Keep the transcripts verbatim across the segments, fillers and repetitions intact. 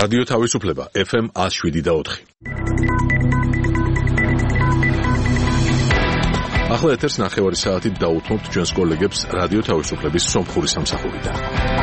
რადიო თავისუფლება ეფ ემ one oh seven და four. ახლა ეთერს ნახევარი საათით დაუთმობთ ჩვენს კოლეგებს რადიო თავისუფლების სომხური სამსახურიდან.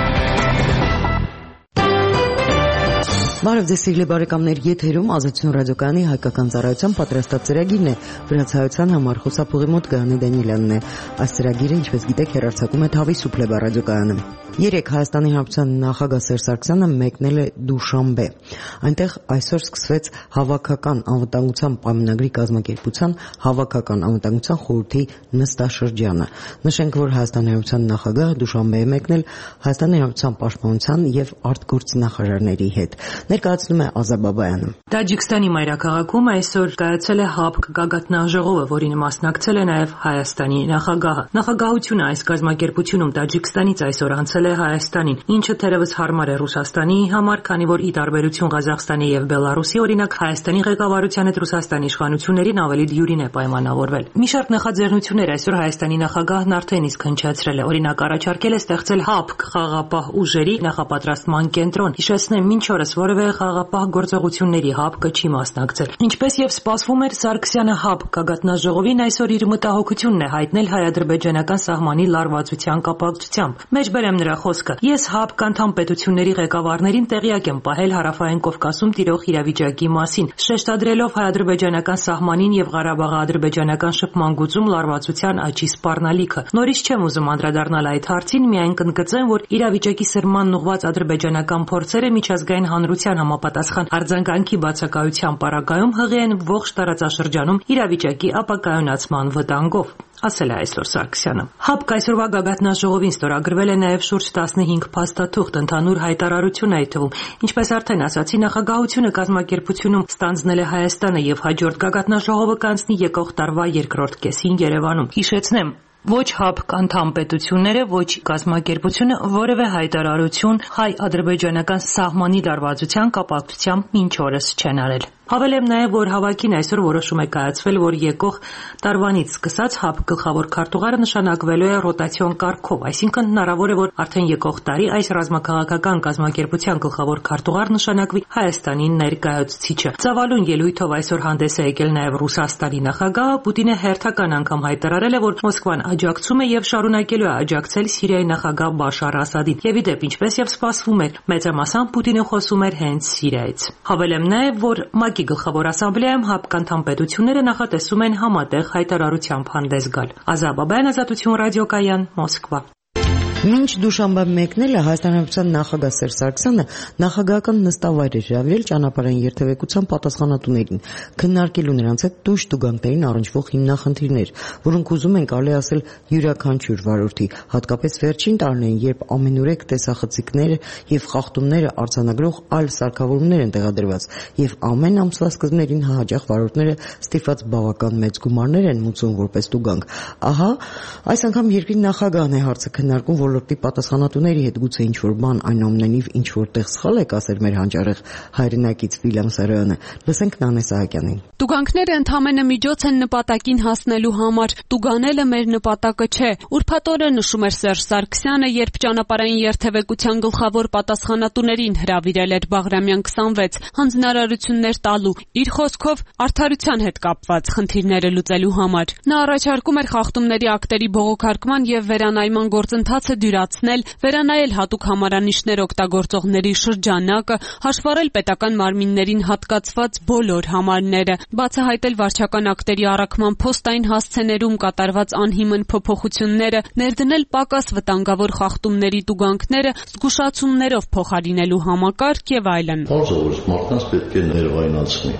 Բարև ձեզ սիրելի բարեկամներ, եթերում ազատություն ռադիոկայանի հայկական ծառայության պատրաստած ծրագիրն է, վրացայության համար խոսափողի մոտ Գայանե Դանիելյանն է։ Այս ծրագիրը, ինչպես գիտեք, հեռարձակում է Թավիսուփլեբա ռադիոկայանը։ Երեկ Հայաստանի Հանրապետության նախագահ Սերժ Սարգսյանը մեկնել է Դուշանբե։ Այնտեղ այսօր սկսվեց հավաքական անվտանգության պայմանագրի կազմակերպության հավաքական անվտանգության խորհրդի նստաշրջանը։ Նշենք, որ Հայաստանի Հանրապետության նախագահը Դուշանբե է մեկնել Հայաստանի Հանրապետության պաշտպանության եւ արտգործնախարարների հետ։ Ներկայացնում է Ազա Բաբայանը։ Տաջիկստանի մայրաքաղաքում այսօր կայացել է ՀԱՊԿ գագաթնաժողովը, որին մասնակցել է նաև Հայաստանի նախագահը։ Նախագահությունը այս կազմակերպությունում Տաջիկստանից այսօր անցել է Հայաստանին, ինչը թերևս հարմար է Ռուսաստանի համար, քանի որ ի տարբերություն Ղազախստանի եւ Բելարուսի, օրինակ Հայաստանի ղեկավարության հետ Ռուսաստանի իշխանություններին ավելի դյուրին է պայմանավորվել։ Մի շարք նախաձեռնություններ այսօր Հայաստանի նախագահն արդեն իսկ հնչեցրել է, օրինակ առաջարկել է ստեղծել ՀԱՊԿ խաղապահ ուժերի նախապատրաստման կենտրոն։ Հիշեցնեմ, մինչ օրս որևէ խաղապահ գործողությունների ՀԱՊԿ չի մասնակցել։ Ինչպես եւ սպասվում էր, Սարգսյանը ՀԱՊԿ գագաթնաժողովին այսօր իր մտահոգությունն է հայտնել հայ-ադրբեջանական սահմանի լարվածության կապակցությամբ։ Մեջբերեմ նրա խոսքը. Ես ՀԱՊԿ անդամ պետությունների ղեկավարներին տեղյակ եմ պահել Հարավային Կովկասում տիրող իրավիճակի մասին, շեշտադրելով հայ-ադրբեջանական սահմանին եւ Ղարաբաղի ադրբեջանական շփման գծում լարվածության աճի սպառնալիքը։ Նորից չեմ ուզում անդրադառնալ այդ հարցին, միայն կընդգծեմ, որ իրավիճակի սրմանն ուղղված ադրբեջանական փորձերը միջազգային հանրության համապատասխան արձագանքի բացակայության պարագայում հղի են ողջ տարածաշրջանում իրավիճակի ապակայունացման վտանգով, ասել է այսօր Սարգսյանը։ ՀԱՊԿ այսօրվա գագաթնաժողովին ստորագրվել է նաև շուրջ տասնհինգ փաստաթուղթ, ընդհանուր հայտարարություն այդ թվում։ Ինչպես արդեն ասացի, նախագահությունը կազմակերպությունում ստանձնել է Հայաստանը եւ հաջորդ գագաթնաժողովը կանցնի եկող տարվա երկրորդ կեսին Երևանում։ Հիշեցնեմ, ոչ ՀԱՊԿ անդամ պետությունները, ոչ կազմակերպությունը որևէ հայտարարություն հայ-ադրբեջանական սահմանի լարվածության կապակցությամբ մինչ օրս չեն արել։ Հավելեմ նաև, որ հավաքին այսօր որոշում է կայացվել, որ եկող տարվանից սկսած ՀԱՊԿ գլխավոր քարտուղարը նշանակվելու է ռոտացիոն կարգով, այսինքն հնարավոր է, որ արդեն եկող տարի այս ռազմաքաղաքական կազմակերպության գլխավոր քարտուղար նշանակվի Հայաստանի ներկայացուցիչը։ Ծավալուն ելույթով այսօր հանդես է եկել նաև Ռուսաստանի նախագահը։ Պուտինը հերթական անգամ հայտարարել է, որ Մոսկվան աջակցում է եւ շարունակելու է աջակցել Սիրիայի նախագահ Բաշար Ասադին։ Եվ ի դեպ, ինչպես եւ սպասվում էր, մեծամասամբ Պուտինը խոսում էր հենց Սիրիայից։ Հավելեմ նաև, որ ՄԱԿ-ի գլխավոր ասամբլեայում ՀԱՊԿ անդամ պետությունները նախատեսում են համատեղ հայտարարությամբ հանդես գալ։ Ազա Բաբայան, Ազատություն ռադիոկայան, Մոսկվա։ Մինչ Դուշանբե մեկնել է Հայաստանի Հանրապետության նախագահ Սերժ Սարգսյանը նախագահական նստավայր է հրավիրել ճանապարհային երթևեկության պատասխանատուներին, քննարկելու նրանց հետ տույժ տուգանքներին առնչվող հիմնախնդիրներ, որոնք ուզում են կարելի ասել յուրաքանչյուր վարորդի, հատկապես վերջին տարիներին, երբ ամենուրեք տեսախցիկները եւ խախտումները արձանագրող այլ սարքավորումներ են տեղադրված, եւ ամեն ամսվա սկզբներին հաճախ վարորդները ստիպված բավական մեծ գումարներ են մուծում որպես տուգանք։ Ահա, այս անգամ երկրի նախագահն է հարցը քննարկում, ոլորտի պատասխանատուների հետ, գուցե ինչ-որ բան այնուամենայնիվ ինչ-որտեղ սխալ է կասել մեր հանճարեղ հայրենակից Վիլյամ Սարոյանը։ Լսենք Նանե Սահակյանին։ Տուգանքները ընդհանրապես միջոց են նպատակին հասնելու համար։ Տուգանելը մեր նպատակը չէ։ Ուրբաթ-օրը նշում էր Սերժ Սարգսյանը, երբ ճանապարհային երթևեկության գլխավոր պատասխանատուներին հրավիրել էր Բաղրամյան քսանվեց հանձնարարություններ տալու, իր խոսքով արդարության հետ կապված խնդիրները լուծելու համար։ Նա առաջարկում էր խախտումների ակտերի բողոքարկման եւ վերանայման գործընթացը դյուրացնել, վերանայել հատուկ համարանիշներ օգտագործողների շրջանակը, հաշվառել պետական մարմիններին հատկացված բոլոր համարները, բացահայտել վարչական ակտերի առաքման փոստային հասցեներում կատարված անհիմն փոփոխությունները, ներդնել պակաս վտանգավոր խախտումների տուգանքները զգուշացումներով փոխարինելու համակարգ եւ այլն։ Պարզ է, որ մարդկանց պետք է ներվայնացնի։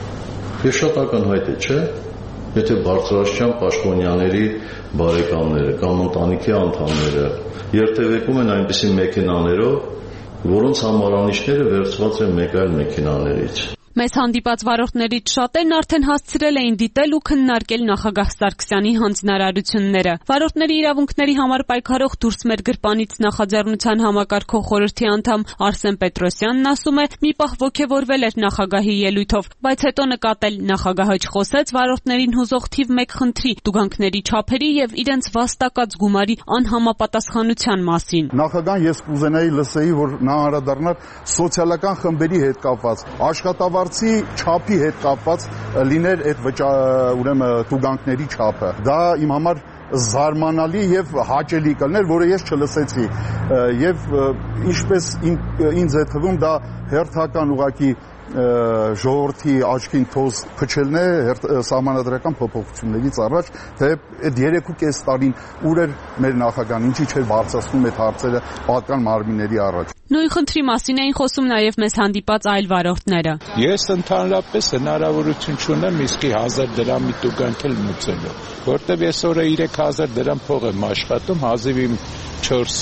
Ես շատ ակնհայտ է, չէ՞, եթե բարձրաստիճան պաշտոնյաների բարեկամները կամ ընտանիքի անդամները երթևեկում են այնպիսի մեքենաներով, որոնց համարանիշները վերցված են մեկ այլ մեքենաներից։ Մեզ հանդիպած վարորդներից շատերն արդեն հասցրել էին դիտել ու քննարկել նախագահ Սարգսյանի հանձնարարությունները։ Վարորդների իրավունքների համար պայքարող «Դուրս մեր գրպանից» նախաձեռնության համակարգող խորհրդի անդամ Արսեն Պետրոսյանն ասում է, մի պահ ոգևորվել էր նախագահի ելույթով, բայց հետո նկատել նախագահը չխոսեց վարորդներին հուզող թիվ մեկ խնդրի՝ տուգանքների չափերի եւ իրենց վաստակած գումարի անհամապատասխանության մասին։ Նախագահան ես կուզենայի լսեի, որ նա անդրադառնար սոցիալական խմբերի հետ կապված, աշխատավարձի չափի հետ կապված լիներ այդ ուրեմն տուգանքների չափը։ Դա իմ համար զարմանալի եւ հաճելի կլներ, որը ես չլսեցի, եւ ինչպես ինձ է թվում, դա հերթական ուղղակի ժողովրդի աչքին թոզ փչելն է սահմանադրական փոփոխություններից առաջ, թե այդ երեք ու կես տարին ուր էր մեր նախագահան, ինչի չէր բարձրացնում այդ հարցերը պատկան մարմինների առաջ։ Նույն խնդրի մասին էին խոսում նաև մեզ հանդիպած այլ վարորդները։ Ես ընդհանրապես հնարավորություն չունեմ իսկի հազար դրամի տուգանք էլ մուծելու, որտեղ ես օրը երեք հազար դրամ փող եմ աշխատում, հազիվ իմ չորս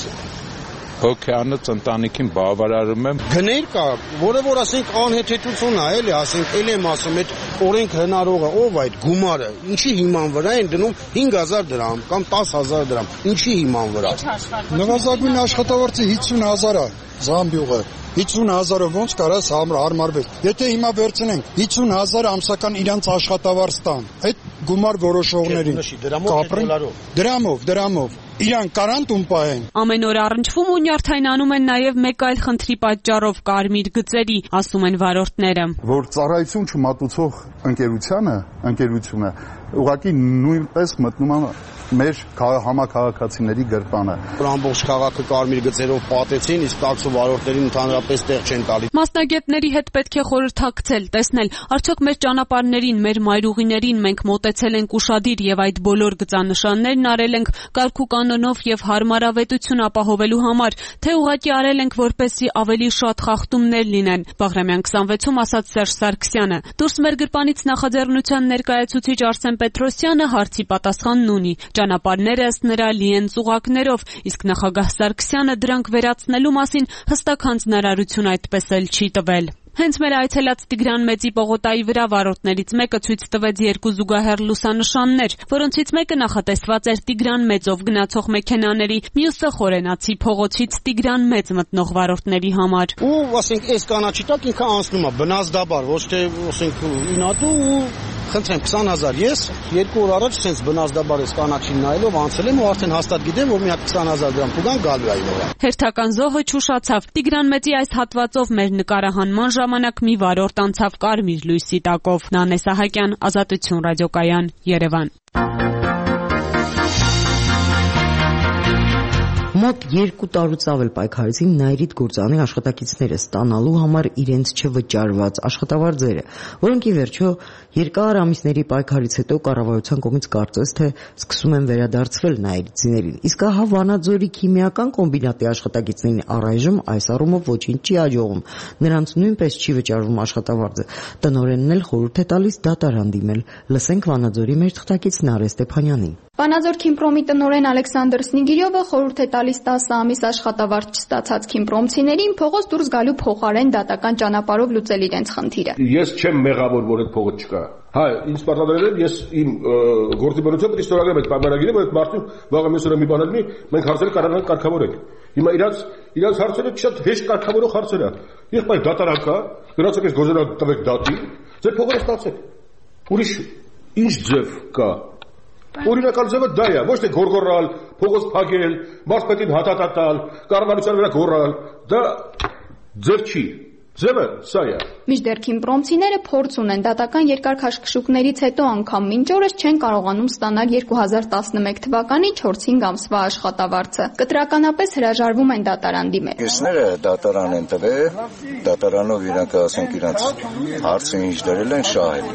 հոգեանոց ընտանիքին բավարարում եմ։ Գներ կա, որը որ ասենք անհեթեթություն է, էլի, ասենք էլ եմ ասում, այդ օրենք հնարողը, ով այդ գումարը, ինչի հիման վրա են դնում հինգ հազար դրամ կամ տաս հազար դրամ, ինչի հիման վրա։ Նվազագույն աշխատավարձը հիսուն հազար է, Զամբյուղը։ հիսուն հազարը ոնց կարաս հարմարվեց։ Եթե հիմա վերցնենք հիսուն հազար ամսական իրանց աշխատավարձ տան, այդ գումար որոշողներին կապրեն դրամով, դրամով իրան կարան տուն պահեն։ Ամեն օր առնչվում ու նյարդայնանում են նաև մեկ այլ խնդրի պատճառով կարմիր գծերի, ասում են վարորդները։ Որ ծառայություն չմատուցող ընկերությանը, ընկերությունը ուղղակի նույնպես մտնում է մեր համաքաղաքացիների գրպանը։ Ամբողջ քաղաքը կարմիր գծերով պատեցին, իսկ տաքսո վարորդներին ընդհանրապես տեղ չեն տալի։ Մասնագետների հետ պետք է խորհրդակցել, տեսնել, արդյոք մեր ճանապարհներին, մեր մայրուղիներին մենք մոտեցել ենք ուշադիր եւ այդ բոլոր գծանշաններն արել ենք կարգ ու կանոնով եւ հարմարավետություն ապահովելու համար, թե ուղղակի արել ենք որպեսզի ավելի շատ խախտումներ լինեն։ Բաղրամյան քսանվեցում ասաց Սերժ Սարգսյանը։ Դուրս մեր գրպանից նախաձեռնության ներկայացուցիչ Արսեն Պետրոսյանը հարցի պատասխանն ունի։ Ճանապարհները ըստ նրա լի են ծուղակներով, իսկ նախագահ Սարգսյանը դրանք վերացնելու մասին հստակ հանձնարարություն այդպես էլ չի տվել։ Հենց մեր այցելած Տիգրան Մեծի պողոտայի վրա վարորդներից մեկը ցույց տվեց երկու զուգահեռ լուսանշաններ, որոնցից մեկը նախատեսված էր Տիգրան Մեծով գնացող մեքենաների, մյուսը խորենացի փողոցից Տիգրան Մեծ մտնող վարորդների համար։ Ու ասենք այս կանաչի տակ ինքը անցնում է բնազդաբար, ոչ թե ասենք ինատու ու խնդրեմ քսան հազար ես երկու օր առաջ sense բնազդաբար այս կանաչին նայելով անցել եմ ու արդեն հաստատ գիտեմ, որ մի հատ քսան հազար դրամ տուգան գալու է այլոց։ Հերթական զոհը չուշացավ։ Տիգրան Մեծի այս հատվածով մեր նկարահանման ժամանակ մի վարորդ անցավ կարմիր լույսի տակով։ Նանե Սահակյան, Ազատություն ռադիոկայան, Երևան։ Մոտ երկու տարուց ավել պայքարեցին Նայիրիդ գործանի աշխատակիցները ստանալու համար իրենց չվճարված աշխատավարձերը, որոնք ի վերջո երկար ամիսների պայքարից հետո կառավարության կողմից կարծես թե սկսում են վերադարձվել նայիրիցիներին։ Իսկ ահա Վանաձորի քիմիական կոմբինատի աշխատակիցներին առայժմ այս առումով ոչինչ չի աջողում։ Նրանց նույնպես չի վճարվում աշխատավարձը։ Տնօրենն էլ խորհուրդ է տալիս դատարան դիմել։ Լսենք Վանաձորի մեր թղթակից Նարէ Ստեփանյանին։ Վանաձոր Քիմպրոմի տնօրեն Ալեքսանդր Սնիգիրյովը խորհուրդ է տալիս տասը ամիս աշխատավարձ չստացած քիմպրոմցիներին փողոց դուրս գալու փոխարեն դատական ճանապարհով լուծել իրենց խնդիրը։ Ես չեմ մեղավոր, որ այդ փողոց չկա։ Հա, ինձ պարտադիր է, ես իմ գործիբանությամբ պետք է ստորագրեմ այդ պայմանագիրը, որ այդ մարդուն վաղը մյուս օրը մի բան լինի, մենք հարցերը կարող ենք կարգավորենք։ Հիմա իրանց իրանց հարցերը շատ հեշտ կարգավորող հարցեր է։ Եղբայր դատարան կա, գնացեք այս գործերը տվեք դատի, ձեր փողերը ստացեք։ Ուրիշ ինչ ձև կա։ Օրինական ձևը դա է, ոչ թե գորգորալ, փողոց փակել, մարզպետին հատատատալ, կառավարության վրա գոռալ, դա ձև չի։ Ձևը սա է։ Մինչդեռ քիմպրոմցիները փորձ ունեն դատական երկար քաշքշուկներից հետո անգամ մինչ օրս չեն կարողանում ստանալ երկու հազար տասնմեկ թվականի չորս-հինգ ամսվա աշխատավարձը։ Կտրականապես հրաժարվում են դատարան դիմել։ Կեսները դատարան են տվել, դատարանով իրանք ասենք իրանք հարցը ինչ դրել են շահել։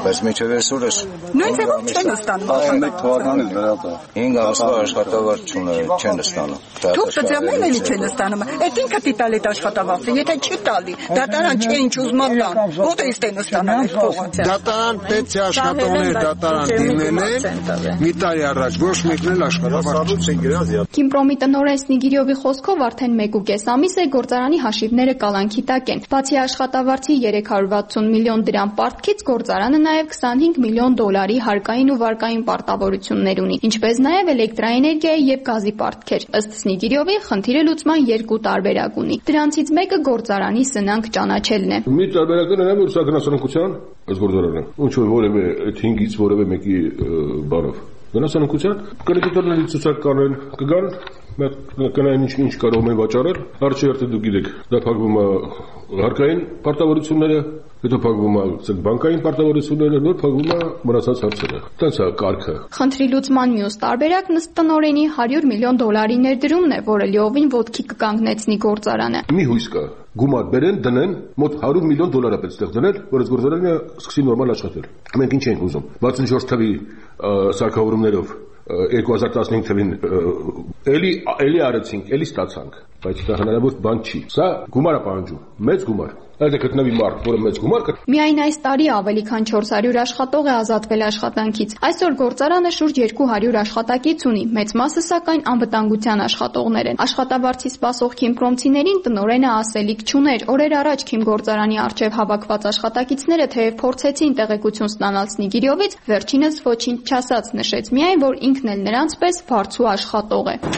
բայց միջև այսօրս նույն ձևով չեն ստանում։ Այն մեկ թվականից վերածա։ հինգ ամսվա աշխատավարձ չեն ստանում։ Դուք դրամեն էլի չեն ստանում։ Այդ ինքը տիտալ այդ աշխատավարձը, եթե չի տալի, դատարան չէ ինչ ուզում տան։ Ո՞տ է ստանալ այդ փողը։ Դատարան պետք է աշխատողներ դատարան դիմենեն։ Մի տարի առաջ ոչ մեկն էլ աշխատավարձ չեն գրած։ Կիմպրոմի տնօրեն Սնիգիրյովի խոսքով արդեն մեկ ու կես ամիս է գործարանի հաշիվները կալանքի տակ են։ Բացի աշխատավարձի երեք հարյուր վաթսուն միլիոն դրամ պարտքից գործարանը նաև քսանհինգ միլիոն դոլարի հարկային ու վարկային պարտավորություններ ունի, ինչպես նաև էլեկտրաէներգիայի եւ գազի պարտքեր։ Ըստ Սնիգիրյովի, խնդիրը լուծման երկու տարբերակ ունի։ Դրանցից մեկը գործարանի սնանկ ճանաչելն է։ Մի տարբերակը նա որ սա գնացանակության այս գործարանը։ Ոչ որ որևէ այդ հինգից որևէ մեկի բանով գնացանակության կրեդիտորների ցուցակ կանեն կգան կնային ինչ ինչ կարող են վաճառել արժեքը դուք գիտեք դա փակվում է հարկային պարտավորությունները հետո փակվում է ցած բանկային պարտավորությունները նոր փակվում է մնացած հարցերը տենց է կարգը խնդրի լուծման մյուս տարբերակն ըստ տնօրենի հարյուր միլիոն դոլարի ներդրումն է որը լիովին ոտքի կկանգնեցնի գործարանը մի հույս կա գումար բերեն դնեն մոտ հարյուր միլիոն դոլար է պետք ստեղ դնել որ այս գործարանը սկսի նորմալ աշխատել մենք ինչ ենք ուզում վաթսունչորս թվի սարքավորումներով երկու հազար տասնհինգ թվին էլի էլի արեցինք, էլի ստացանք, բայց դա հնարավոր բան չի։ Սա գումար է պահանջում, մեծ գումար։ Այդ է գտնվի մարդ, որը մեծ գումար կը։ Միայն այս տարի ավելի քան չորս հարյուր աշխատող է ազատվել աշխատանքից։ Այսօր գործարանը շուրջ երկու հարյուր աշխատակից ունի, մեծ մասը սակայն անվտանգության աշխատողներ են։ Աշխատավարձի սպասող քիմպրոմցիներին տնօրենը ասելիք չուներ։ Օրեր առաջ քիմգործարանի առջև հավաքված աշխատակիցները թեև փորձեցին տեղեկություն ստանալ Սնիգիրյովից, վերջինս ոչինչ չասաց, նշեց միայն, որ ինքն էլ նրանց պես վարձու աշխատող է։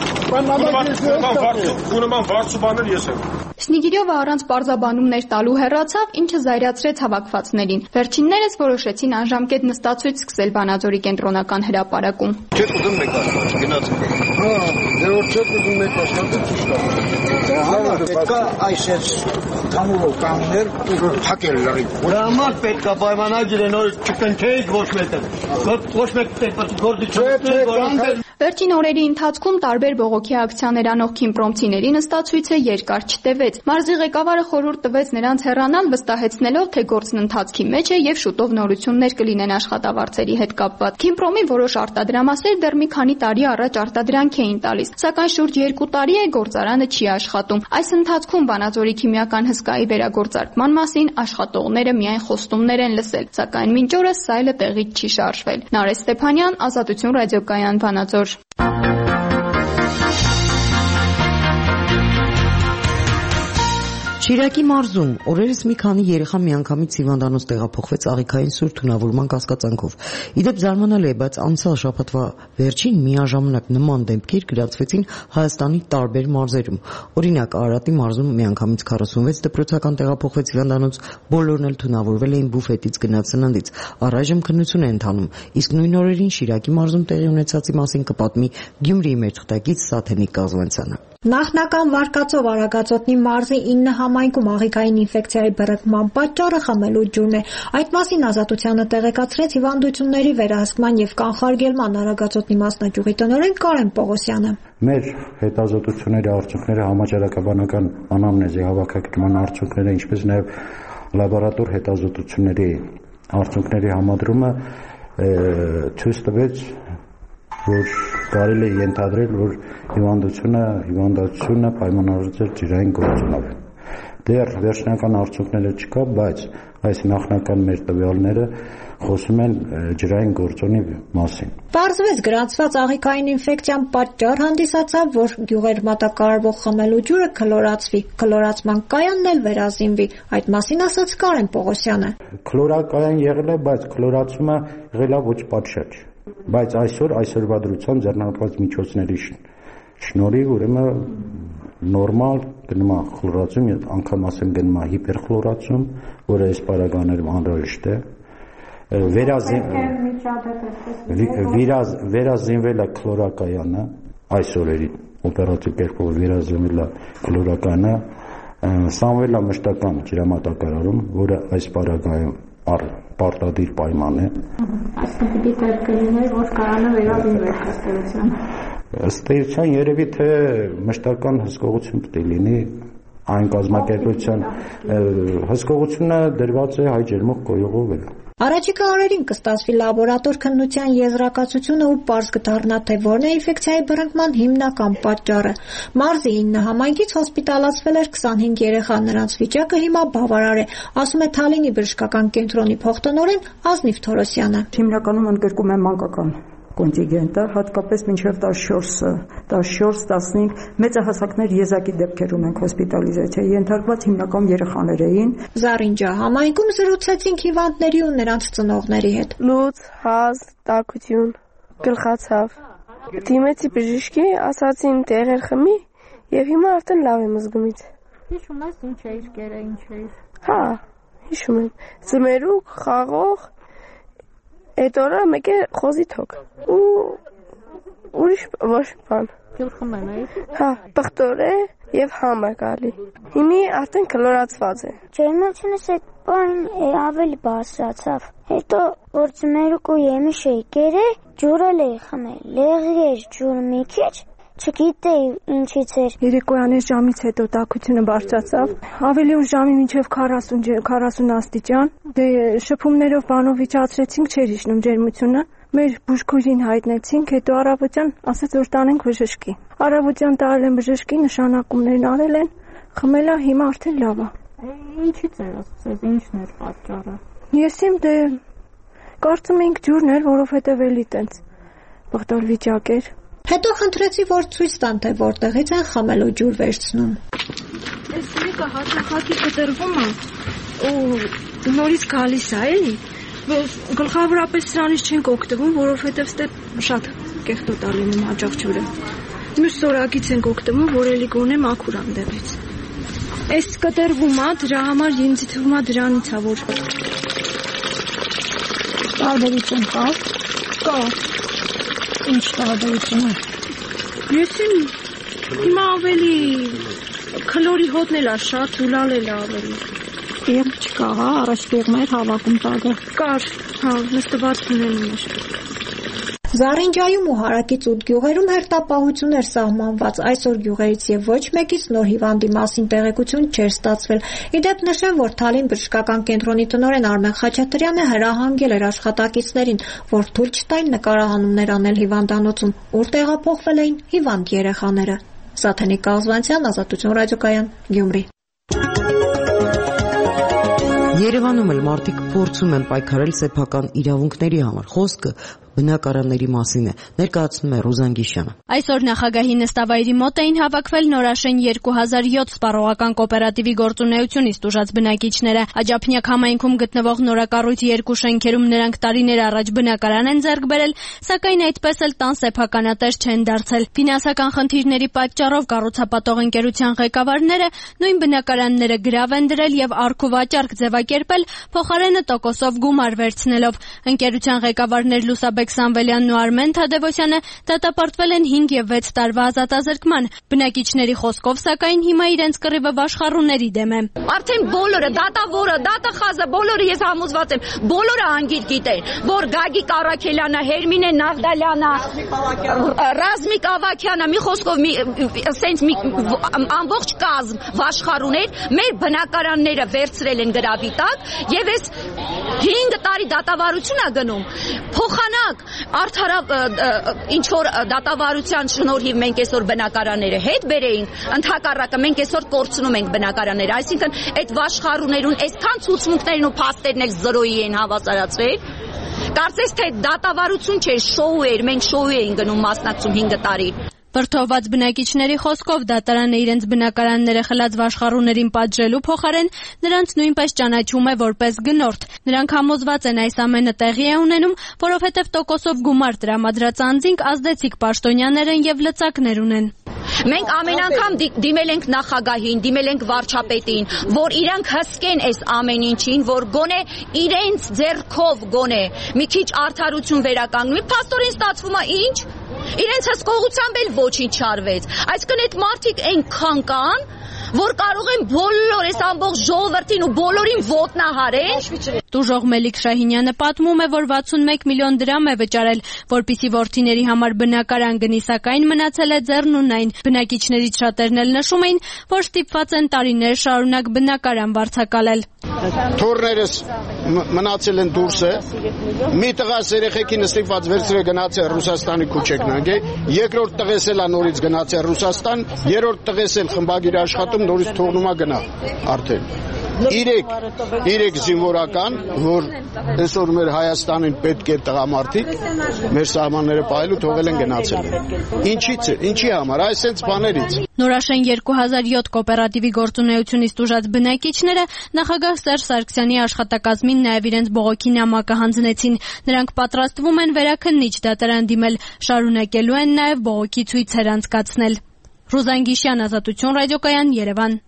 Սնիգիրյովը առանց պարզաբանումներ տալու հեռացավ, ինչը զայրացրեց հավաքվածներին։ Վերջիններս որոշեցին անժամկետ նստացույց սկսել Վանաձորի կենտրոնական հրապարակում։ Չեք ուզում մեկ աշխատել, գնացեք։ Հա, դե որ չեք ուզում մեկ աշխատել, ճիշտ է։ Պետքա այսպես կամուրով կանգնել ու փակել լրիվ։ Դրա համար պետքա պայմանագիր են որ չկնքեիք ոչ մեկը։ Ոչ մեկ պետք գործի չկնքել։ Վերջին օրերի ընթացքում տարբեր բողոքի ակցիաներ անող քիմպրոմցիների նստացույցը երկար չտևեց։ Մարզի ղեկավարը խորհուրդ տվեց նրանց հեռանալ, վստահեցնելով, թե գործն ընթացքի մեջ է եւ շուտով նորություններ կլինեն աշխատավարձերի հետ կապված։ Քիմպրոմի որոշ արտադրամասեր դեռ մի քանի տարի առաջ արտադրանք էին տալիս, սակայն շուրջ երկու տարի է գործարանը չի աշխատում։ Այս ընթացքում Վանաձորի քիմիական հսկայի վերագործարկման մասին աշխատողները միայն խոստումներ են լսել, սակայն մինչ օրս սայլը տեղից չի շարժվել։ Նարէ Ստեփանյան, Ազատություն ռադիոկայան, Վանաձոր։ Շիրակի մարզում օրերս մի քանի երեխա միանգամից հիվանդանոց տեղափոխվեց աղիքային սուր թունավորման կասկածանքով։ Իդեպ զարմանալի է, բայց անցյալ շաբաթվա վերջին միաժամանակ նման դեպքեր գրանցվեցին Հայաստանի տարբեր մարզերում։ Օրինակ, Արարատի մարզում միանգամից քառասունվեց դպրոցական տեղափոխվեց հիվանդանոց, բոլորն էլ թունավորվել էին բուֆետից գնած սննդից։ Առայժմ քննություն է ընթանում, իսկ նույն օրերին Շիրակի մարզում տեղի ունեցածի մասին կպատմի Գյումրիի մեր թղթակից Սաթենիկ Կազվանցյանը։ Նախնական վարկածով Արագածոտնի մարզի ինը համայնքում աղիքային ինֆեկցիայի բռնկման պատճառը խմելու ջուրն է։ Այդ մասին Ազատությանը տեղեկացրեց հիվանդությունների վերահսկման եւ կանխարգելման Արագածոտնի մասնաճյուղի տնօրեն Կարեն Պողոսյանը։ Մեր հետազոտությունների արդյունքները համաճարակաբանական անամնեզի հավաքագրման արդյունքները, ինչպես նաեւ լաբորատոր հետազոտությունների արդյունքների համադրումը ցույց տվեց, որ կարելի է ենթադրել, որ հիվանդությունը, հիվանդությունը պայմանավորված է ջրային գործոնով։ Դեռ վերջնական արդյունքները չկա, բայց այս նախնական մեր տվյալները խոսում են ջրային գործոնի մասին։ Պարզվեց գրանցված աղիքային ինֆեկցիան պատճառ հանդիսացավ, որ գյուղեր մատակարարվող խմելու ջուրը քլորացվի, քլորացման կայանն էլ վերազինվի։ Այդ մասին ասաց Կարեն Պողոսյանը։ Քլորակայան եղել է, բայց քլորացումը եղել է ոչ պատշաճ։ Բայց այսօր այսօրվա դրությամբ ձեռնարկված միջոցների շնորհիվ ուրեմն նորմալ գնում է խլորացում, անգամ ասեմ գնում է հիպերխլորացում, որը այս պարագաներում անհրաժեշտ է։ Վերազինվել է քլորակայանը այս օրերին օպերատիվ կերպով վերազինվել է քլորակայանը, սանվել է մշտական ջրամատակարարում, որը այս պարագայում պարտադիր պայման է։ Այսինքն պիտի պետք կլիներ, որ կարանը վերազինվեր ըստ էության։ Ըստ էության երևի թե մշտական հսկողություն պետք է լինի այն կազմակերպության հսկողությունը դրված է հայ ջերմուխ գոյողու վրա։ Առաջիկա օրերին կստացվի լաբորատոր քննության եզրակացությունը ու պարզ կդառնա, թե որն է ինֆեկցիայի բռնկման հիմնական պատճառը։ Մարզի ինը համայնքից հոսպիտալացվել էր քսանհինգ երեխա, նրանց վիճակը հիմա բավարար է, ասում է Թալինի բժշկական կենտրոնի փոխտնօրեն Ազնիվ Թորոսյանը։ Հիմնականում ընդգրկում է մանկական կոնտինգենտը, հատկապես մինչև տասնչորսը, տասնչորս տասնհինգ մեծահասակներ եզակի դեպքեր ունենք հոսպիտալիզացիայի ենթարկված հիմնականում երեխաներ էին։ Զարինջա համայնքում զրուցեցինք հիվանդների ու նրանց ծնողների հետ։ Լուծ, հազ, տաքություն, գլխացավ։ Դիմեցի բժշկի, ասացին տեղեր խմի, եւ հիմա արդեն լավ եմ զգումից։ Հիշում ես ինչ էիր կերը, ինչ էիր։ Հա, հիշում եմ։ Ձմերուկ, խաղող, այդ օրը մեկ է խոզի թոք ու ուրիշ ոչ բան։ Գլխում եմ էի։ Հա, պղտոր է եւ համ է գալի։ Հիմի արդեն կլորացված է։ Ջերմությունս այդ բան ավելի բարձրացավ։ Հետո որ ձմերուկ ու եմիշ էի կերը, ջուրել էի խմել, լեղի էր ջուրը մի քիչ, չգիտեի ինչից էր։ Երեկոյան ժամից հետո տաքությունը բարձրացավ, ավելի ուշ ժամի մինչև քառասուն քառասուն աստիճան, դե շփումներով բանով իջացրեցինք, չէր իջնում ջերմությունը, մեր բուժքույրին հայտնեցինք, հետո առավոտյան ասաց որ տանենք բժշկի։ Առավոտյան տալել են բժշկի, նշանակումներն արել են, խմելա, հիմա արդեն լավ է։ Ինչից էր ասես, ինչն էր պատճառը։ Ես իմ դե կարծում ենք ջուրն էր, որովհետև էլի տենց բղտոր վիճակ էր։ Հետո խնդրեցի, որ ցույց տան, թե որտեղից են խմելու ջուր վերցնում։ Այս մեկը հաճախակի կտրվում է ու նորից գալիս է, էլի։ Գլխավորապես սրանից չենք օգտվում, որովհետև ստե շատ կեղտոտ է լինում հաճախ ջուրը։ Մյուս սորակից ենք օգտվում, որ էլի գոնե մաքուր անդեղից։ Այս կտրվում է, դրա համար ինձ թվում է դրանից է, որ տարբերություն կա։ Կա։ Ինչ տարբերություն է։ Ես հիմա ավելի քլորի հոտն էլ է շատ, զուլալել է ավելի։ Դեղմ չկա, հա, առաջ դեղմ էր հավաքում տակը։ Կար, հա, նստված ունենում էր։ Զարինջայում ու հարակից ութ գյուղերում հերթապահություն էր սահմանված, այսօր գյուղերից եւ ոչ մեկից նոր հիվանդի մասին տեղեկություն չէր ստացվել։ Իդեպ նշեմ, որ Թալին բժշկական կենտրոնի տնօրեն Արմեն Խաչատրյանը հրահանգել էր աշխատակիցներին, որ թույլ չտային նկարահանումներ անել հիվանդանոցում, ուր տեղափոխվել էին հիվանդ երեխաները։ Սաթենիկ Կազվանցյան, Ազատություն ռադիոկայան, Գյումրի։ Երևանում էլ մարդիկ փորձում են պայքարել սեփական իրավունքների համար։ Խոսքը բնակարանների մասին է, ներկայացնում է Ռուզան Գիշյանը։ Այսօր նախագահի նստավայրի մոտ էին հավաքվել Նորաշեն երկու հազար յոթ սպառողական կոոպերատիվի գործունեությունից տուժած բնակիչները։ Աջափնյակ համայնքում գտնվող նորակառույց երկու շենքերում նրանք տարիներ առաջ բնակարան են ձեռք բերել, սակայն այդպես էլ տան սեփականատեր չեն դարձել։ Ֆինանսական խնդիրների պատճառով կառուցապատող ընկերության ղեկավարները նույն բնակարանները գրավ են դրել եւ արք ու վաճառք ձևակերպել, փոխարենը տոկոսով գումար վերցնելով։ Ընկերության ղեկավարներ Լուսաբեկ Սամվելյանն ու Արմեն Թադևոսյանը դատապարտվել են հինգ եւ վեց տարվա ազատազրկման։ Բնակիչների խոսքով, սակայն հիմա իրենց կռիվը վաշխառուների դեմ է։ Արդեն բոլորը, դատավորը, դատախազը, բոլորը ես համոզված եմ, բոլորը անգիր գիտեն, որ Գագիկ Առաքելյանը, Հերմինե Նաղդալյանը, Ռազմիկ Ավագյանը, մի խոսքով մի ասենց մի ամբողջ կազմ վաշխառուներ մեր բնակարանները վերցրել են գրավի տակ եւ այս հինգ տարի դատավարություն է գնում։ Փոխանակ արդարավ ինչ որ դատավարության շնորհիվ մենք այսօր բնակարանները հետ բերեինք, ընդհակառակը մենք այսօր կորցնում ենք բնակարանները, այսինքն այդ վաշխառուներուն այսքան ցուցմունքներն ու փաստերն էլ զրոյի են հավասարացվել։ Կարծես թե դատավարություն չէ, շոու էր, մենք շոու էինք գնում մասնակցում հինգ տարի։ Վրդովված բնակիչների խոսքով դատարանը իրենց բնակարանները խլած վաշխառուներին պատժելու փոխարեն նրանց նույնպես ճանաչում է որպես գնորդ։ Նրանք համոզված են այս ամենը տեղի է ունենում, որովհետև տոկոսով գումար տրամադրած անձինք ազդեցիկ պաշտոնյաներ են եւ լծակներ ունեն։ Մենք ամեն անգամ դիմել ենք նախագահին, դիմել ենք վարչապետին, որ իրանք հսկեն այս ամեն ինչին, որ գոնե իրենց ձեռքով գոնե մի քիչ արդարություն վերականգնի։ Փաստորեն ստացվում է ինչ։ Իրենց հսկողությամբ էլ ոչինչ չարվեց։ Այսինքն այդ մարդիկ այնքան կան, որ կարող են բոլոր այս ամբողջ ժողովրդին ու բոլորին ոտնահարել։ Տուժող Մելիք Շահինյանը պատմում է, որ վաթսունմեկ միլիոն դրամ է վճարել, որպեսզի որդիների համար բնակարան գնի, սակայն մնացել է ձեռնունայն։ Բնակիչներից շատերն էլ նշում էին, որ ստիպված են տարիներ շարունակ բնակարան վարձակալել։ Թորներս մնացել են դուրսը, մի տղաս երեխեքին ստիպված վերցրել գնացել Ռուսաստանի Քուչեքնագ է, երկրորդ տղես էլ նորից գնացել Ռուսաստան, երրորդ տղես էլ խմբագիր աշխատում նորից թողնում է գնա արդեն։ Իրեք, իրեք զինվորական, որ այսօր մեր Հայաստանին պետք է տղամարդիկ, մեր սահմանները պահելու թողել են գնացել։ Ինչից է, ինչի համար, այսենց բաներից։ Նորաշեն երկու հազար յոթ կոոպերատիվի գործունեությունից տուժած բնակիչները նախագահ Սերժ Սարգսյանի աշխատակազմին նաև իրենց բողոքի նամակը հանձնեցին։ Նրանք պատրաստվում են վերաքննիչ դատարան դիմել, շարունակելու են նաև բողոքի ցույցեր անցկացնել։ Ռուզան Գիշյան, Ազատություն ռադիոկայան, Երևան։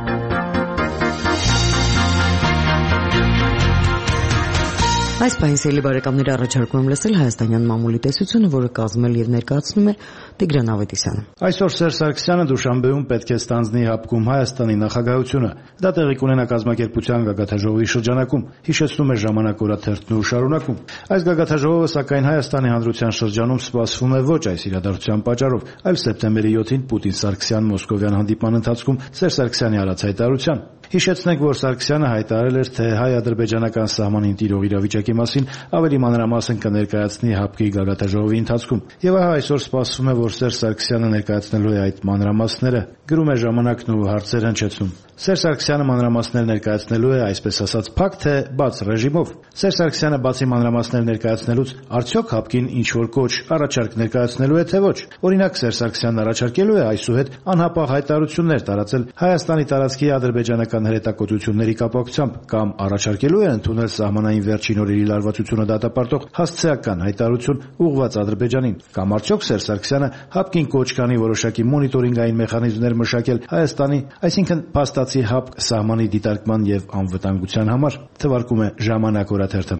Այս պահին սիրելի բարեկամների առաջարկում եմ լսել հայաստանյան մամուլի տեսությունը, որը կազմել եւ ներկայացնում է Տիգրան Ավետիսյանը։ Այսօր Սերժ Սարգսյանը Դուշանբեում պետք է ստանձնի հապկում Հայաստանի նախագահությունը։ Դա տեղի կունենա կազմակերպության գագաթաժողովի շրջանակում, հիշեցնում է Ժամանակ օրաթերթն ու շարունակում։ Այս գագաթաժողովը սակայն Հայաստանի հանրության շրջանում սպասվում է ոչ այս իրադարձության պատճառով, այլ սեպտեմբերի յոթին Պուտին-Սարգսյան մոսկովյան հանդիպման ընթացքում Սերժ Սարգսյանի արած հայտարարության։ Հիշեցնենք, որ Սարգսյանը հայտարարել էր, թե հայ-ադրբեջանական սահմանին տիրող իրավիճակի մասին ավելի մանրամասն կներկայացնի հապկի գագաթաժողովի ընթացքում։ Եվ ահա այսօր սպասվում է, որ Սերժ Սարգսյանը ներկայացնելու է այդ մանրամասները, գրում է Ժամանակն ու հարցեր հնչեցնում։ Սերժ Սարգսյանը մանրամասներ ներկայացնելու է, այսպես ասած, փակ թե բաց ռեժիմով։ Սերժ Սարգսյանը բացի մանրամասներ ներկայացնելուց արդյոք հապկին ինչ-որ կոչ առաջարկ ներկայացնելու է, թե ոչ։ Օրինակ, Սերժ Սարգսյանն առաջարկելու է այսուհետ անհապաղ հայտարարություններ տարածել Հայաստանի տարածքի ադրբեջանական հրետակոծությունների կապակցությամբ կամ առաջարկելու է ընդունել սահմանային վերջին օրերի լարվածությունը դատապարտող հասցեական հայտարարություն ուղղված Ադրբեջանին, կամ արդյոք Սերժ Սարգսյանը հապկին կոչ կանի որոշակի մոնիտորինգային մեխանիզմներ մշակել Հայաստանի, այսինքն փաստացի հապկ սահմանի դիտարկման եւ անվտանգության համար, թվարկում է Ժամանակ օրաթերթը։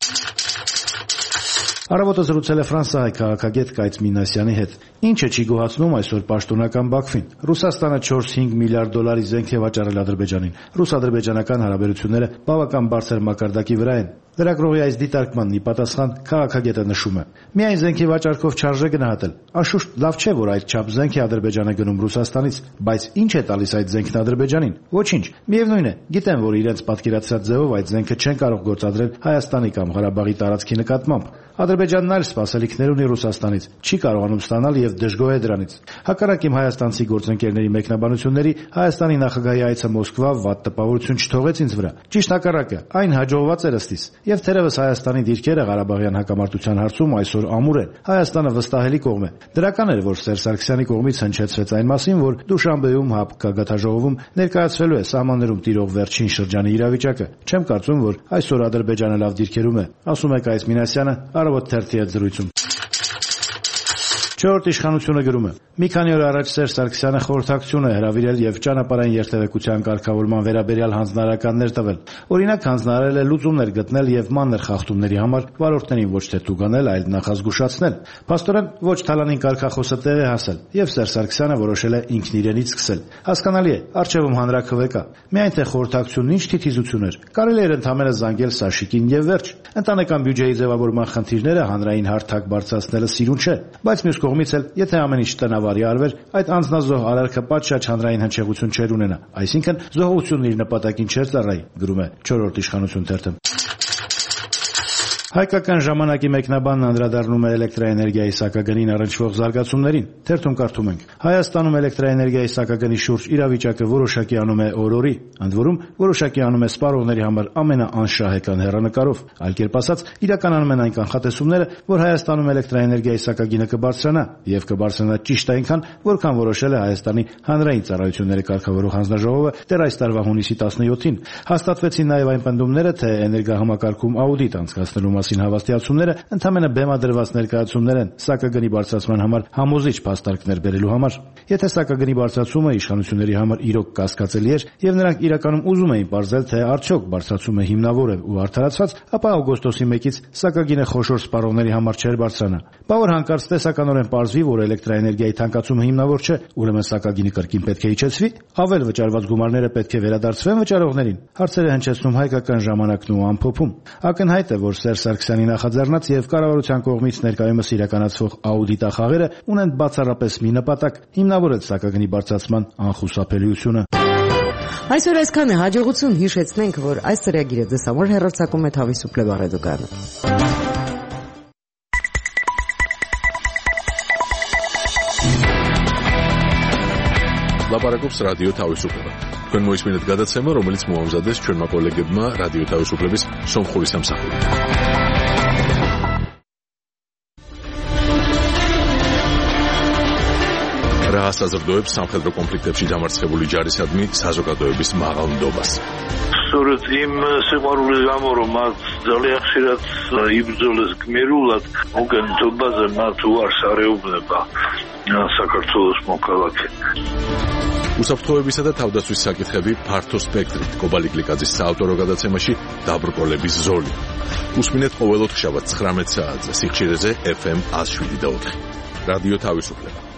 Առավոտը զրուցել է ֆրանսիայի քաղաքագետ Կայծ Մինասյանի հետ։ Ինչը չի գոհացնում այսօր պաշտոնական Բաքվին։ Ռուսաստանը չորս-հինգ միլիարդ դոլարի զենք է վաճառել Ադրբեջանին։ Ռուս-ադրբեջանական հարաբերությունները բավական բարձր մակարդակի վրա են։ Լրագրողի այս դիտարկմանն ի պատասխան քաղաքագետը նշում է. միայն զենքի վաճառքով չարժե գնահատել։ Անշուշտ լավ չէ, որ այդ չափ զենք է Ադրբեջանը գնում Ռուսաստանից, բայց ինչ է տալիս այդ զենքն Ադրբեջանին։ Ոչինչ։ Միևնույն է, գիտեն, որ իրենց պատկերացրած ձևով այդ զենքը չեն կարող գործադրել Հայաստանի կամ Ղարաբաղի տարածքի նկատմամբ։ Ադրբեջանն այլ սպասելիքներ ունի Ռուսաստանից, չի կարողանում ստանալ եւ դժգոհ է դրանից։ Հակառակ իմ հայաստանցի գործընկերների մեկնաբանությունների, Հայաստանի նախագահի այցը Մոսկվա վատ տպավորություն չթողեց ինձ վրա։ Ճիշտ հակառակը, այն հաջողված էր ըստիս։ Եվ թերևս Հայաստանի դիրքերը Ղարաբաղյան հակամարտության հարցում այսօր ամուր են։ Հայաստանը վստահելի կողմ է։ Դրական էր, որ Սերժ Սարգսյանի կողմից հնչեցվեց այն մասին, որ Դուշանբեում հապկ գագաթաժողովում ներկայացվելու է սահմաններում տիրող վերջին շրջանի իրավիճակը։ Չեմ կարծում, որ այսօր Ադրբեջանը լավ դիրքերում է, ասում է Կայծ Մինասյանը Առավոտ թերթի հետ զրույցում։ Չորրորդ իշխանությունը գրում է. մի քանի օր առաջ Սերժ Սարգսյանը խորհրդակցություն է հրավիրել եւ ճանապարհային երթևեկության կարգավորման վերաբերյալ հանձնարարականներ տվել։ Օրինակ, հանձնարարել է լուծումներ գտնել եւ մանր խախտումների համար վարորդներին ոչ թե տուգանել, այլ նախազգուշացնել։ Փաստորեն ոչ թալանին կարգախոսը տեղ է հասել եւ Սերժ Սարգսյանը որոշել է ինքն իրենից սկսել։ Հասկանալի է, արժեվում հանրաքվե կա։ Միայն թե խորհրդակցությունն ինչ թիթիզություն էր։ Կարելի էր ընդհանրապես զանգել Սաշիկին եւ վերջ։ Ընտանեկան բյուջեի ձևավորման խնդիրները հանրային հարթակ բարձրացնելը սիրուն չէ, բայց մյուս կողմից էլ, եթե ամեն ինչ տնավարի արվեր, այդ անձնազոհ արարքը պատշաճ հանրային հնչեղություն չէր ունենա, այսինքն զոհությունն իր նպատակին չէր ծառայի, գրում է չորրորդ իշխանություն թերթը։ Հայկական ժամանակի մեկնաբանն անդրադառնում է էլեկտրաէներգիայի սակագնին առնչվող զարգացումներին։ Թերթում կարդում ենք. Հայաստանում էլեկտրաէներգիայի սակագնի շուրջ իրավիճակը որոշակի անում է օր-օրի, ընդ որում որոշակի անում է սպառողների համար ամենաանշահեկան հեռանկարով։ Այլ կերպ ասած, իրականում են այն կանխատեսումները, որ Հայաստանում էլեկտրաէներգիայի սակագինը կբարձրանա եւ կբարձրանա ճիշտ այնքան, որքան որոշել է Հայաստանի հանրային ծառայությունների կարգավորող հանձնաժողովը դեռ այս տարվա հունիսի տասնյոթին։ Հաստատվեցին նաեւ այն պնդումները, թե էներգահամակարգում աուդիտ անցկացնելու մասին հավաստիացումները ընդամենը բեմադրված ներկայացումներ են սակագնի բարձրացման համար համոզիչ փաստարկներ բերելու համար։ Եթե սակագնի բարձրացումը իշխանությունների համար իրոք կասկածելի էր եւ նրանք իրականում ուզում էին ողջել, թե արդյոք բարձրացումը հիմնավոր է ու արդարացված, ապա օգոստոսի մեկից սակագինը խոշոր սպառողների համար չէր բարձրանա։ Բա որ հանկարծ տեսականորեն պարզվի, որ էլեկտրաէներգիայի թանկացումը հիմնավոր չէ, ուրեմն սակագինի կրկին պետք է իջեցվի, ավել վճարված գումարները պետք է վերադարձվեն վճարողներին։ Հարցերը հնչեցնում հայկական ժամանակն ու ամփոփում։ Ակնհայտ է, որ Սերժ Սարգսյանի նախաձեռնած եւ կառավարության կողմից ներկայումս իրականացվող աուդիտախաղերը ունեն բացառապես մի նպատակ՝ հիմնավորել սակագնի բարձրացման անխուսափելիությունը։ Այսօր այսքան է, հաջողություն հիշեցնենք, որ այս ծրագիրը ձեզ համար հեռարձակում է Թավիսուպլե Բարեդուկանը։ Լապարակობს ռադիո Թավիսուպլեը։ Თქვენ მოისმინეთ გადაცემა, რომელიც მოამზადეს ჩვენმა კოლეგებმა რადიო თავისუფლების სომხური სამსახურით. რა საზრდოებს სამხედრო კონფლიქტებში დამარცხებული ჯარისადმი საზოგადოების მაღალ ნდობას. სწორედ იმ სიყვარულის გამო, რომ მათ ძალიან ხშირად იბრძოლეს გმირულად, მოგენთობაზე მათ უარს არეუბნება საქართველოს მოქალაქე. უსაფრთხოებისა და თავდაცვის საკითხები ფართო სპექტრით კობალი გლიკაძის საავტორო გადაცემაში დაბრკოლების ზოლი. უსმინეთ ყოველ ოთხშაბათს ცხრამეტ საათზე სიხშირეზე ეფ ემ ათს შვიდი და ოთხი. რადიო თავისუფლება.